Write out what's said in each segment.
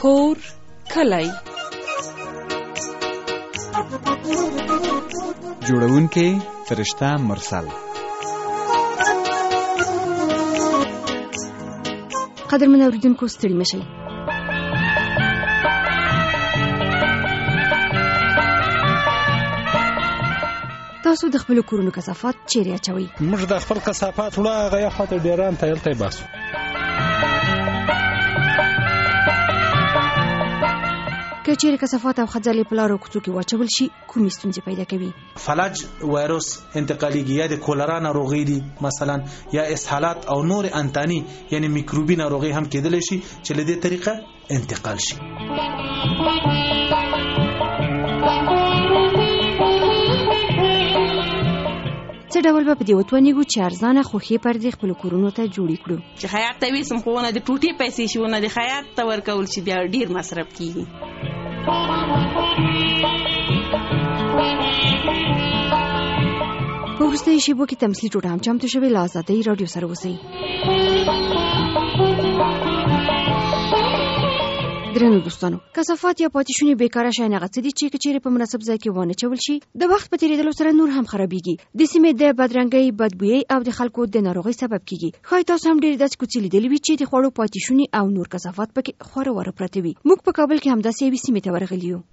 کور کلی. جوړونکی فرشته مرسل. قدرمن اوریدونکو ستړي مشئ. تاسو د خپل کورونو کثافات چیرې اچوئ؟ موږ د خپل کثافات وړه هغه خاطر ډیران ته یلته باسو. که چیرې کثافات او خځلې په لارو کوڅو کې واچول شي کومې ستونزې پیدا کوي؟ فلج وایروس انتقالیږي، یا د کولرا ناروغي دي مثلا، یا اسهالات او نور انتاني یعنی میکروبي ناروغي هم کېدلی شي چې له دې طریقه انتقال شي. څه ډول به په دې وتوانیږو چې ارزانه خوښې پردې خپل کورونو ته جوړې کړو؟ چې خیاط ته ویسم خو نه د ټوټې پیسې شونه د خیاط ته ورکول چې بیا ډیر مصرف کیږي. په وروستیو شیبو کې تمثیلي ټوټه هم چمتو شوې. له آزادۍ راډیو سره اوسئ. درنو دوستانو، کثافات یا پاتې شونې بیکاره شیان هغه څه دي چې که چیرې په مناسب ځای کې ونه چول شي د وخت په تېرېدلو سره نور هم خرابېږي، د سیمې د بدرنګۍ، بدبویۍ او د خلکو د ناروغۍ سبب کیږي. ښایي تاسو هم ډېرې داسې کوڅې لیدلې وي چې د خوړو پاتې شونې او نور کثافات پکې خوره وره پراته وي. موږ په کابل کې همداسې یوې سیمې ته ورغلي یو.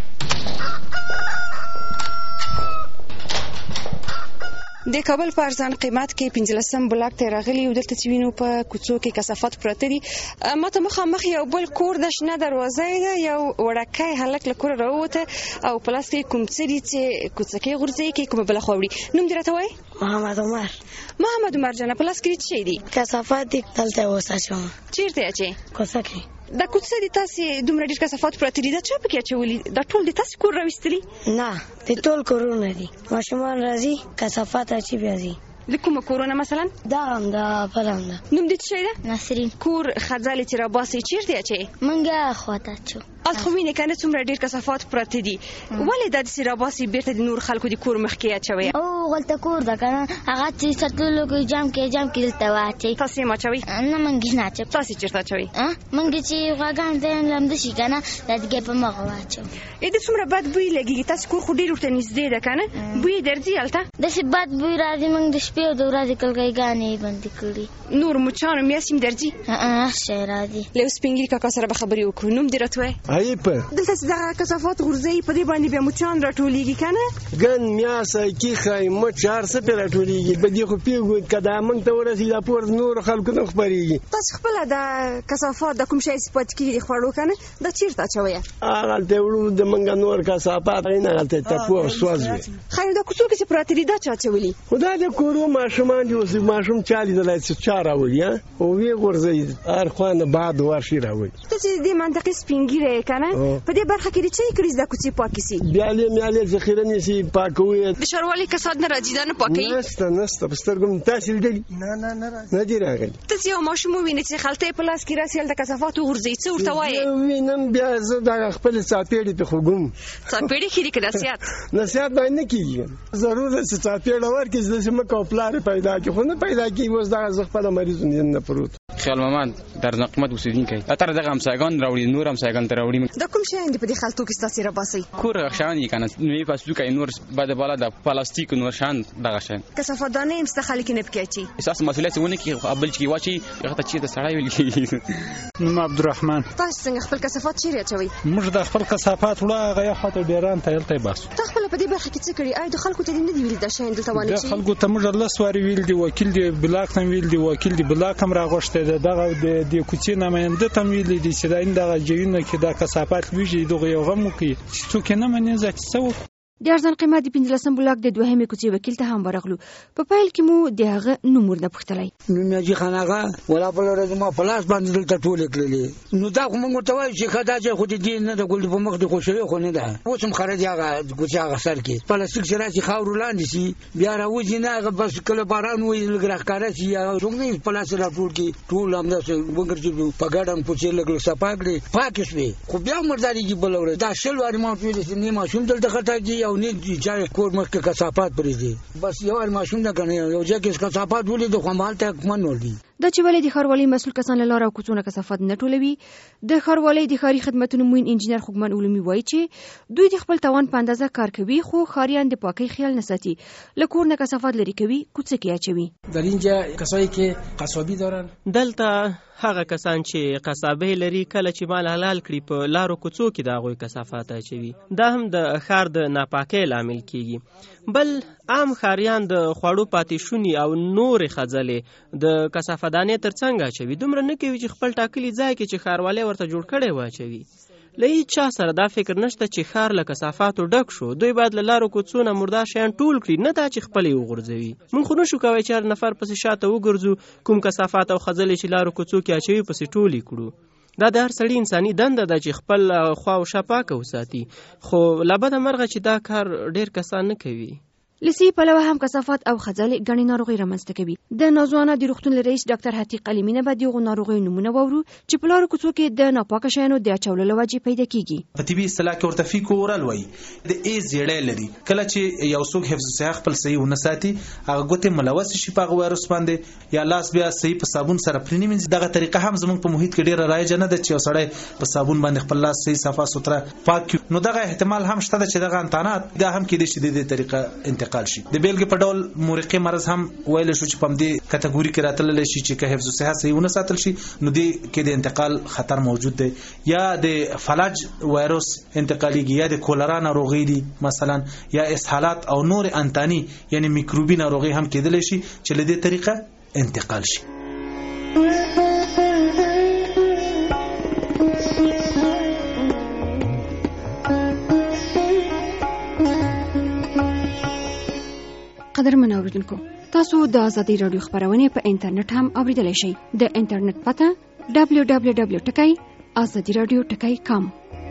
د کابل په ارزان قیمت کې 15 بلاک ته راغلي یو. دلته چې وینو په کوڅو کې کثافات پراته دي. ماته مخامخ یو بل کور د شنه دروازه ده، یو وړکی هلک له کوره راووته او په لاس کې کوم څه دي چې کوڅه کې غورځوي کې کومه بله خوا وړي. نوم دې راته وایي؟ محمد عمر. محمد عمر جانه، په لاس کې څه شی دي؟ کثافات دي. دلته وساچوم. چیرته اچې؟ کوڅه کې. دا کوڅه دي تاسې دومره ډېر کثافات پراته دي، دا چا پکې اچولي؟ دا ټول د تاسې کور راویستلي؟ نه، د ټول کورونه دي. ماشومان راځي کثافات اچي بیا ځي. د کومه کورونه مثلا؟ دا هم ده، بل هم ده. نوم دې څه شی ده؟ نسرین. کور خځلې چې راباسئ چیرته اچئ؟ منګه خواته اچو. خو وینې که نه څومره ډېر کثافات پراته دي، ولې دا داسې راباسئ بیرته د نور خلکو د کور مخکې اچوئ؟ او غلطه کور ده که نه، هغه چې سطلو کې جام کې دلته واچئ. تاسې یې اچوئ؟ نه، منګې نه اچوم. تاسې چېرته اچوئ؟ منګې چې غواګانو ته لمده شي که نه، دا دګې په مغه واچوم. د څومره بد بوی لګېږي؟ تاسې کور خو ډېر ورته نږدې ده که نه؟ بوی یې درځي هلته؟ داسې بد بوی راځي. موږ د شپې او د ورځې کړکۍ یې بندې کړي. نور مچانو میاشت هم درځي؟ شی راځي. له یو سپین ږیري کاکا سره به خبرې وکړو. نوم دې راته وایه؟ ایپه. دلته چې دغه کثافات غورځوي په دې باندې بیا مچان راټولېږي که نه؟ ګن، میاسه، کیښی، مچ هر څه پرې راټولېږي. په دې خو پوهېږو که دا موږ ته ورسېږي دا پور نورو خلکو ته خپرېږي. تاسې خپله دا کثافات د کوم شی چې پاتې کېږي د خوړو که نه، دا چېرته اچوئ؟ هغلته وړو د موږ نور کثافات نه، هلته تپو او سوز وي. ښایي دا کوڅو کې چې پراته دي دا چا اچولي؟ خو دا د کورو ماشومان دي. اوس ماشوم چا لیدلی چې چا راوړي او ویې غورځوي، هر خوا نه باد ورشي راوړي. ته چې د دې منطقې سپین ږیری یې که نه، په دې برخه کې د څه یې کړي چې دا کوڅې پاکې سي؟ بیالې میالې ذخیره نیسي، پاکوي. د ښاروالۍ کسات نه راځي دا نه پاکوي؟ نسته په سترګو مې تاسې لیدلي؟ نه دي راغلي. ته چې یو ماشوم ووینې چې خلطه یې په لاس کې راسي هلته کثافات وغورځوي، څه ورته وایې؟ وینم بیا زه دغه خپلې څاپېړې پې خوږم. څاپېړې ښې دي که نصیحت؟ نصیحت باید نه کېږي. ضرور ده چې څاپېړه ورکړي چې داسې مه کوه پلار یې پیدا کړي، خو نه پیدا کېږي. اوس دغه زه خپله مریض نه پروت. خیال محمد در نقمت اوسېدونکی. اتر دغه همسایګان راوړي، نور همسایګان ته راوړي. دا کوم شیان دي په دې خلطو کې ستاسې راباسئ؟ کور شیان دي که نه، نوې پستوکی، نور بعد بالا د پلاستیک، نور شیان دغه شیان. کثافات دانې هم ستا خلک نه پکې اچي؟ ستاسو مسؤلیت ونه کړي بل چې واچي هغه ته چېرته سړی ویل کېږي. نوم عبدالرحمن. تاسو څنګه خپل کثافات چیرې اچوئ؟ موږ د خپل کثافات وړه هغه خاطر ډیران ته یلته باسو. تا خپله په دې برخه کې څه کړي؟ آیا د خلکو ته دې نه دي ویلي دا شیان دلته وانه چي؟ د خلکو ته موږ 10 وارې ویل دي، وکیل دی بلاک ته ویل دي، وکیل دی بلاک هم راغوښتی دی، دغه د کوڅې نماینده ته ویلي دي چې دا دغه جایونه کې دا کثافات لویږي، دغه یو غم وکړي چې څوک یې نه مني. زه څه وکړم؟ د ارزان قیمت د 15 بلاک د دوهمې کوڅې وکیل ته هم ورغلو. په پیل کې مو د هغه نوم ورنه پوښتلی. نوم یې حاجي خان آغا ولا په ورځ ما په لاس باندې دلته ټولې کړلې. نو دا خو موږ ورته وایو چې ښه دا ځای خو د دې نه د ګل په مخ د خوشوي خو نه ده. اوس هم خرج هغه کوڅې هغه سر کې پلاستیک چې راشي خاورو لاندې شي بیا راوځي نه، هغه بس کله باران وایي لږ راښکاره شي یا څوک نه په لاس راټول کړي، ټول همداسې وګرځي په ګډه کوڅې لږ صفا کړي، پاکې شوې. خو بیا مردارېږي بله ورځ. دا 100 وارې ما ورته ویلې چې نه ماشوم دلته خطا کېږي او نه چا کور مخکې کثافات پرېږدي. بس یو ماشوم ده که نه، یو ځای کې کثافات ولید خو همالته حکمن ور دي. دا چې ولې د ښاروالۍ مسؤل کسان له لارو او کوڅو نه کثافات نه ټولوي. د ښاروالۍ د ښاري خدمتونو معین انجینر خوږمن علومي وایي چې دوی د خپل توان په اندازه کار کوي، خو ښاریان د پاکۍ خیال نه ساتي. له کور نه کثافات لرې کوي، کوڅه کې اچوي. در اینجا کسایی که قصابی دارن، دلته هغه کسان چې قصابۍ لري کله چې مال حلال کړي په لارو کوڅو کې د هغوی کثافات اچوي. دا هم د ښار د ناپاکۍ لامل کیږي. بل عام ښاریان د خوړو پاتې شوني او نورې خځلې د کثافتدانې تر څنګ اچوي. دومره نه کوي چې خپل ټاکلي ځای کې چې ښاروالۍ ورته جوړ کړی واچوي. له هیچا سره دا فکر نشته چې ښار له کثافاتو ډک شو، دوی باید له لارو کوڅو نه مردار شیان ټول کړي، نه دا چې خپل یې وغورځوي. موږ خو نشو کولی چې هر نفر پسې شاته وګرځو، کوم کثافات او خځلې چې لارو کوڅو کې اچوي پسې ټول یې کړو. دا د هر سړي انساني دنده ده چې خپل خوا او شا پاکه وساتي، خو له بده مرغه چې دا کار ډېر کسان نه کوي. لسی پلوه هم کثافات او خځلې ګڼې ناروغۍ رامنځته کوي. د نازوانه د روغتون رئیس ډاکټر حتیق علیمینه به دغو ناروغیو نومونه واورو چې په لارو کوڅو کې د ناپاکه شیانو د اچولو له وجې پیدا کیږي. په طبي اصطلاح کې ورته فیکو اورال وایي. د ایز زیړی لري. کله چې یو څوک حفظ الصحه خپل صحیح ونه ساتي، هغه ګوتې ملوث شي په هغه وایرس باندې، یا لاس بیا صحیح په صابون سره پرې نه وینځي. دغه طریقه هم زموږ په محیط کې ډېره رایجه نه ده چې یو سړی په صابون باندې خپل لاس صحیح صفا سوتره پاک کړي. نو دغه احتمال هم شته چې دغه انتانات دا هم کېدای شي د دې طریقه انتقال شي. د بیلګې په ډول مورقي مرض هم ویل شو چې په دې کټګوري کې راتللی شي چې که حفظ الصحه صحیح ونه ساتل شي نو دې کې د انتقال خطر موجود دی. یا د فلج وایرس انتقالیږي، یا د کولرا ناروغي دي مثلا، یا اسهالات او نور انتاني یعنی میکروبي ناروغي هم کېدلی شي چې له دې طریقه انتقال شي. قدرمن اوریدونکو، تاسو د آزادۍ راډیو خبرونه په انټرنیټ هم اوریدلی شئ. د انټرنیټ پته www.azadiradio.com.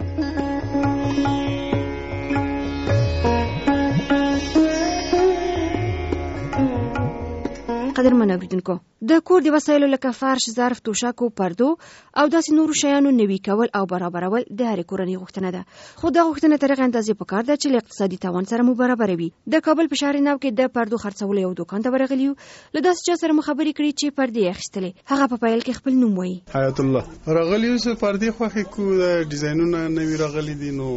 قدرمن اوریدونکو، د کور د وسایلو لکه فرش، ظرف، توشک او پردو او داسې نورو شیانو نوي کول او برابرول د هرې کورنۍ غوښتنه ده، خو دا غوښتنه تر هغې اندازې پکار ده چې له اقتصادي توان سره مو برابره وي. د کابل په شهر نو کې د پردو خرڅولو یو دوکان ته ورغلي یو. له داسې چا سره مو خبرې کړې چې پردې یې اخیستلې. هغه په پیل کې خپل نوم وایي. حیات الله راغلی یو، پردې خوښې کو، د ډیزاینونه نوي راغلي دي. نو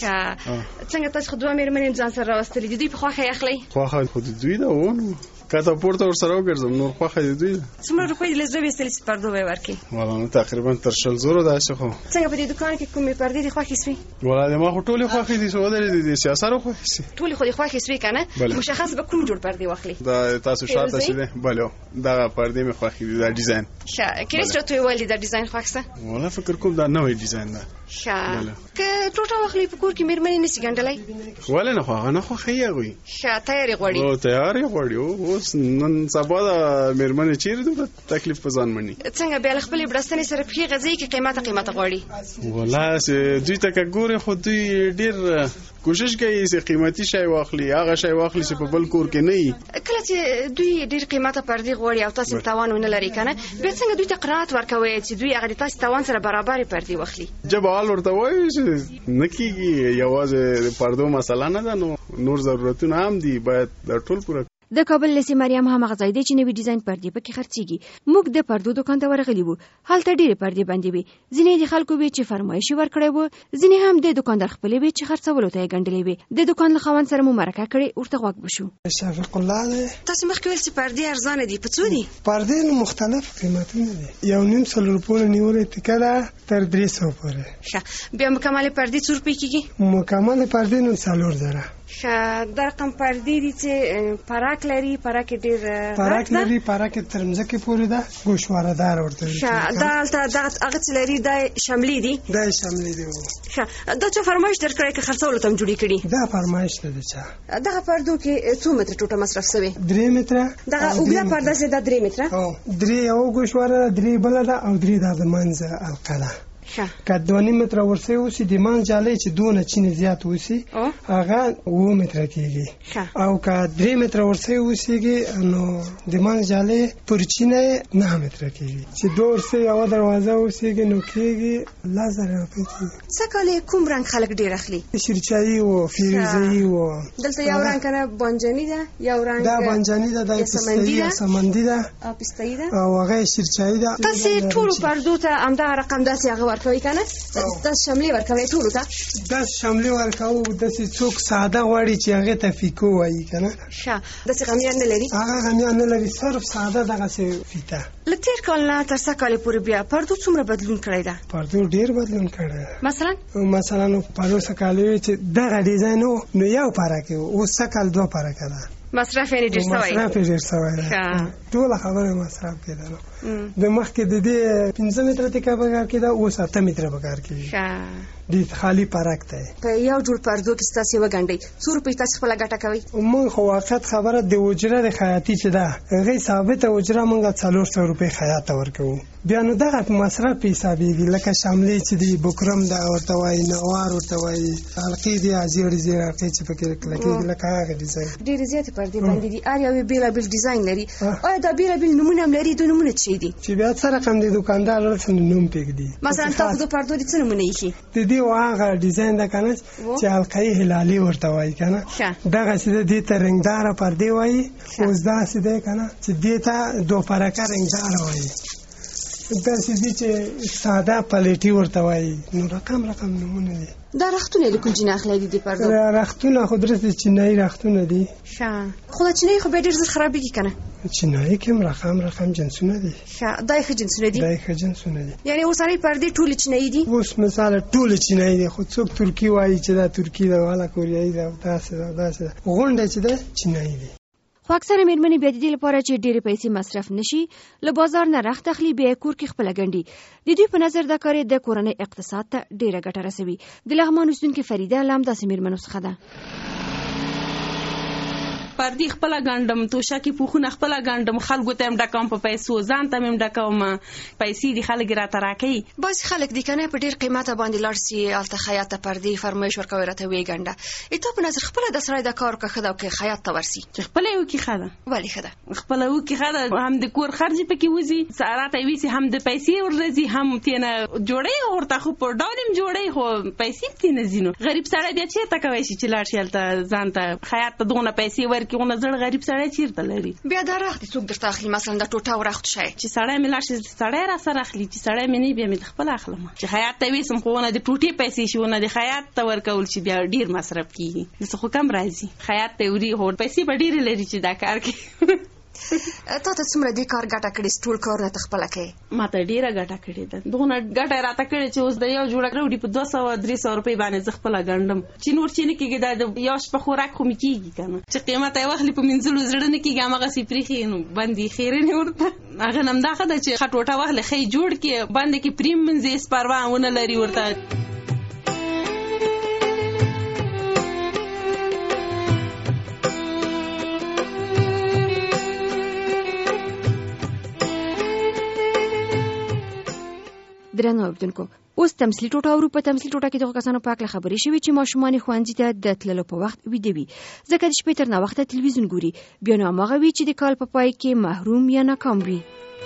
څنګه تاسو خو دوه مېرمنې ځان سره راوستلې دي، دوی په خوښه یې اخلئ؟ خوښه خو د دوی ده ونه کاته پورته ورسره وګرځم، نور خوښه د دوی ده. څومره روپۍ دې له زړه ویستلې چې پردو به یې ورکړې؟ والله نو تقریبا تر 100 زره داسې. خو څنګه په دې دوکان کې کومې پردې دې خوښې سوې؟ والله د ما خو ټولې خوښې دي، څو د سیاسره خوښې سي ټولې خو دې خوښې سوې که نه؟ مشخص به کوم جوړ پردې واخلې؟ دا تاسو شاته چې دی بله دغه پردې مې خوښې دي، دا ډیزاین. ښه کله چې راته وویل دا ډیزاین خوښ څه؟ والله فکر کوم دا نوی ډیزاین ده. ښه که ټوټه واخلې په کور کې مېرمنې نشي ګنډلی؟ ولې نه خو هغه نه خوښوي هغوی. ښه تیار یې غواړي؟ او تیار یې غواړي. اوس نن سبا د مېرمنې چیرې دومره تکلیف په ځان مني. څنګه بیا له خپلې بړستنې سره پښې غځوي که قیمته غواړي؟ والله دوی ته که ګورې خو دوی ډېر کوشش کوي چې قیمتي شی واخلي، هغه شی واخلي چې په بل کور کې نه وي. کله چې دوی ډېر قیمته پردې غواړي او تاسو توان ونه لرئ که نه، بیا څنګه دوی ته قناعت ورکوئ چې دوی هغه د تاسو توان سره برابرې پردې واخلي؟ جب حال ورته وایي چې نه کېږي، یوازې د پردو مسله نه ده، نور ضرورتونه هم دي باید دا ټول پوره. د کابل لسی مریم هم هغه ځای دی چې نوي ډیزاین پردې پکې خرڅېږي. موږ د پردو دوکان ته ورغلي وو. هلته ډېرې پردې بندې وې. ځینې د خلکو وې چې فرمایش یې ورکړی و، ځینې هم د دوکاندار خپلې وې چې خرڅولو ته یې ګنډلې وې. د دوکان له خاوند سره مو مرکه کړې، ورته غوږ بشو. شفیق الله دی. تاسو مخکې ویل چې پردې ارزانه دي، په څو دي؟ پردې مختلف قیمتونه دي. 1.5 روپۍ نیولې ټیکه ده تر 300 پورې. ښه بیا مکملې پردې څو روپۍ کېږي؟ مکملې پردې نو 4 زره. ښه دا رقم پردې دي چې پراک لري، پراک ډېر پراک لري، پراک تر مځکې پورې ده، ګوشواره دار ورته ویل. ښه دا هلته هغه چې لري دا شملې دي؟ دا شملې دي. ښه دا چا فرمایش درکړی که خرڅولو ته هم جوړې کړي؟ دا فرمایش ده د چا. دغه پردو کې څو متره ټوټه مصرف سوې؟ 3 متره. دغه اوږده پرده چې دا 3 متره؟ 3 یو ګوشواره، 3 بله ده او 3 دا د منځ حلقه ده. که 2.5 متره ورسې اوسي د مان جالۍ چې دونه چینه زیات اوسي هغه 7 متره کېږي او که 3 متره ورسې اوسيږي نو د مان جالۍ پر چینه 9 متره کېږي چې 2 ورسې یو دروازه اوسيږي نو کېږي 1000 روپۍ کېږي. څه کله کوم رنګ خلک ډیر اخلي؟ شیرچایی او فیروزه‌ای او دلته یو رنګ کنه بانجانی ده یو رنګ دا بانجانی ده د سمندی ده او پستایی ده او هغه شیرچایی ده. تاسو ټول پردو ته امدا رقم داسې هغه ورکوي کنه تاسو شاملې ورکوي ټول ته دا شاملې ورکاو داسې څوک ساده غواړي چې هغه ته فیکو وایي کنه داسې غمیان نه لري هغه غمیان نه لري صرف ساده دغه څه فیته. لتر کال تر څه کال پورې بیا پردو څومره بدلون کړی ده؟ پردو ډیر بدلون کړی مثلا پردو څه کال چې دغه ډیزاین نو یو پارکه او څه کال 2 پارکه ده مصرف یې ډیر شوی ټول خبره مصرف کېده نو د مخکې د دې 15 متره ته بغیر کېده او 7 متره بغیر کېږي د خالی پارک ته په یو جوړ پردو کې تاسو وګڼئ څو روپۍ تاسو خپل ګټه کوي؟ مونږ خو واقعیت خبره د وجره د خیاطي چې ده هغه ثابته وجره مونږه 400 روپۍ خیاط ورکو بیا نو دغه مصرف حسابيږي لکه شاملې چې دی بکرم دا ورته وای نوار ورته وای حلقې دی ازیر حلقې چې پکې لکه هغه ډیزاین ډېر زیات پردې باندې دي ار یو بیل ډیزاین لري او دا بیل نمونه هم لري د نمونه څه دي چې بیا سره کوم دي دکاندار ورته نوم پېږدي مثلا تاسو د پردو د څه نمونه یې د دې هغه ډیزاین دا کنه چې حلقې هلالي ورته وای کنه دغه چې د دې ترنګدار پردې وای اوس دا چې ده کنه چې دې ته دوه پرکه رنگدار وای دا چې ساده پلیټي ورته وای نو رقم نمونه دي. دا رختونه د کوم جناح اخلي دي پردو؟ رختونه خو درته چینایي رختونه دي. خو دا چینایي خو به ډېر زر خرابېږي کنه. چینایي کوم رقم جنسونه دي. دا ښه جنسونه دي. دا ښه جنسونه دي. یعنی اوساني پردې ټول چینایي دي. اوس مثال ټول چینایي دي خو څوک ترکی وایي چې دا ترکی ده والا کوریایي ده داسې غونډه چې ده چینایي دي. خو اکثره مېرمنې بیا د دې لپاره چې ډېرې پیسې مصرف نشي له بازار نه رخت اخلي بیا کور کې خپله ګنډي. د دوی په نظر دا کار د کورنۍ اقتصاد ته ډېره ګټه رسوي. د لغمان اوسیدونکې فریده له همداسې مېرمنو څخه ده. پردي خپل ګاندم توشکې پوخونه خپل ګاندم خلکو ته هم ډکم په پیسو ځان ته هم ډکم پیسې دي خلک راته راکوي. بعضې خلک دي کنه په ډېر قیمته باندې لاړ سي هلته خیاط ته پردې فرمایش ورکوي راته ویې ګنډه تا په نظر خپله د سړی دا کار وکړه ښه ده او که خیاط ته ورسي چې خپله یې وکړي ښه ده. ولې ښه ده؟ خپله وکړي ښه ده هم د کور خرج پکې وځي سارا ته ویسي هم د پیسې ورځي هم تېنه جوړی ورته خو په ډول هم جوړی خو پیسې هم تېنه ځي نو غریب سړی بیا چېرته کوی شي چې لاړ شي هلته ځان ته خیاط ته دغونه پیسې ورکړي غونه زړه غریب سړی چیرته لري؟ بیا دا رخت څوک درته اخلي مثلا دا ټوټه او رخت شی چې سړی مې لاړ شي سړی را سره اخلي چې سړی مې نه بیا مې خپله اخلم چې خیاط ته ویسم خو ونه د ټوټې پیسې شي ونه د خیاط ته ورکول شي بیا ډېر مصرف کېږي داسې خو کم راځي خیاط ته وړي خو پیسې به ډېرې لري چې دا کار کوي. تا ته څومره دې کار ګټه کړې ټول کارونه ته خپله کوې؟ ما ته ډېره ګټه کړې ده دغونه ګټه یې راته کړې چې اوس د یو جوړه راوړي په 200-300 روپۍ باندې زه خپله ګنډم چې نور چې نه کېږي دا د یو شپه خوراک خو مې کېږي که نه چې قیمت یې واخلي په مینځلو زړه نه کېږي هماغسې پرېښي نو بند یې خیرنې ورته هغه نه همدا ښه ده چې ښه ټوټه واخلي ښه یې جوړ کړي بند یې کړي پرې مینځي هېڅ پروا ونه لري ورته. درنو اوریدونکو اوس تمثیلي ټوټه اورو. په تمثیلي ټوټه کې دغو کسانو په هکله خبرې شوي چې ماشومان یې ښوونځي ته د تللو په وخت ویده وي ځکه د شپې تر ناوخته تلویزیون ګوري بیا نو هماغه وي چې د کال په پای کې محروم یا ناکام وي.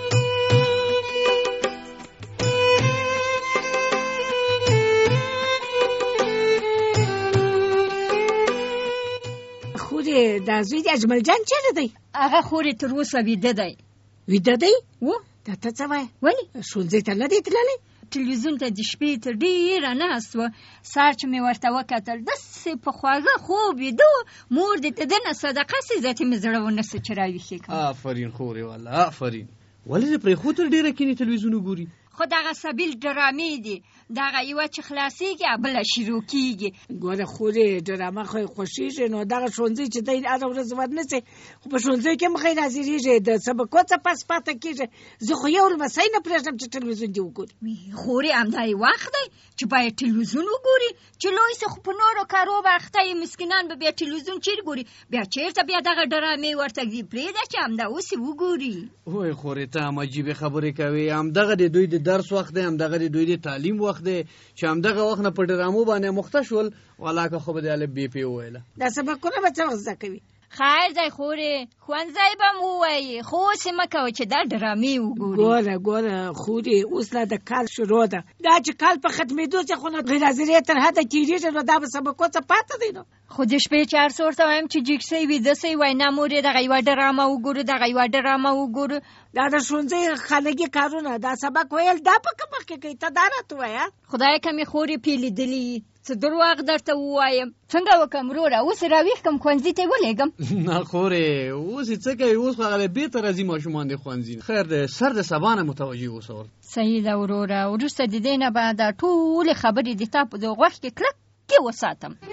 خورې دا زوی د اجمل جان چېرې دی؟ هغه خورې تر اوسه ویده دی. ویده دی؟ و دا ته څه وایې؟ ولې ښوونځي ته نه دی تللی؟ تلویزیون ته د شپې تر ډېره ناست و سهار چې مې ورته وکتل داسې په خواږه خوب ویده و مور دې ته دنه صدقه سي ذاتې مې زړه ونه سو چې راویښې کړم. آفرین خورې والله آفرین. ولې دې پرېښود تر ډېره کښېني تلویزیون وګوري؟ خو دغه سبیل ډرامې دي دغه یوه چې خلاصېږي بله شروع کېږي. ګوره خورې ډرامه خو یې خوښېږي نو دغه ښوونځی چې دی هره ورځ ورنسې خو په ښوونځیو کې هم ښه ناظرېږي د سبقو څه پس پاته کېږي زه خو یو لمسی نه پرېږدم چې تلویزیون دې وګوري. خورې همدا یې وخت دی چې باید تلویزیون وګوري چې لوی سه خو په نورو کارو به اخته یې مسکینان به بیا تلویزیون چیرې ګوري بیا چېرته بیا دغه ډرامې ورته پرېږده چې همدا اوس یې وګوري. وای خورې ته هم عجیبې خبرې کوې همدغه د دوی د د درس وخت دی، همدغه د دوی د تعلیم وخت دی، چې همدغه وخت نه په ډرامو باندې مخته شول، ولاکه خو به د الف ب پ وویله. دا سبقونه به څه وخت زده کوي؟ خیر ځای خورې ښوونځی به مو ووایي، خو اوس یې مه کوه چې دا ډرامې وګوري. ګوره خورې اوس لا د کال شروع ده، دا چې کال په ختمېدو چې خو نه غیر حاضرې تر حده تېرېږي نو دا به سبقو څه پاته دی نو. خو د شپې 400 ورته وایم چې جګ سئ ویده سئ وینا مورې دغه یوه ډرامه وګورو دغه یوه ډرامه وګورو. دا د ښوونځي خانګي کارونه، دا سبق ویل دا په کوم وخت کې کوي؟ ته دا راته ووایه. خدای کمې خورې پې لیدلي څه درواغ درته ووایم. څنګه وکړم وروره؟ اوس یې راویښ کړم ښوونځي ته یې ولېږم. نه خورې اوس یې څه کوي؟ اوس خو هغه بېرته راځي ماشومان د ښوونځي نه. خیر دی، سر د سبا نه متوجه اوسه. صحیح ده وروره، وروسته د دې نه به دا ټولې خبرې د تا په د غوږ کې کلکې وساتم.